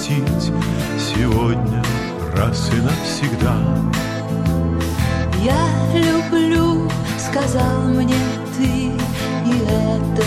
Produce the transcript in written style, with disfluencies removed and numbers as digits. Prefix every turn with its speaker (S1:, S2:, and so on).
S1: простить сегодня раз и навсегда.
S2: Я люблю, сказал мне ты, и это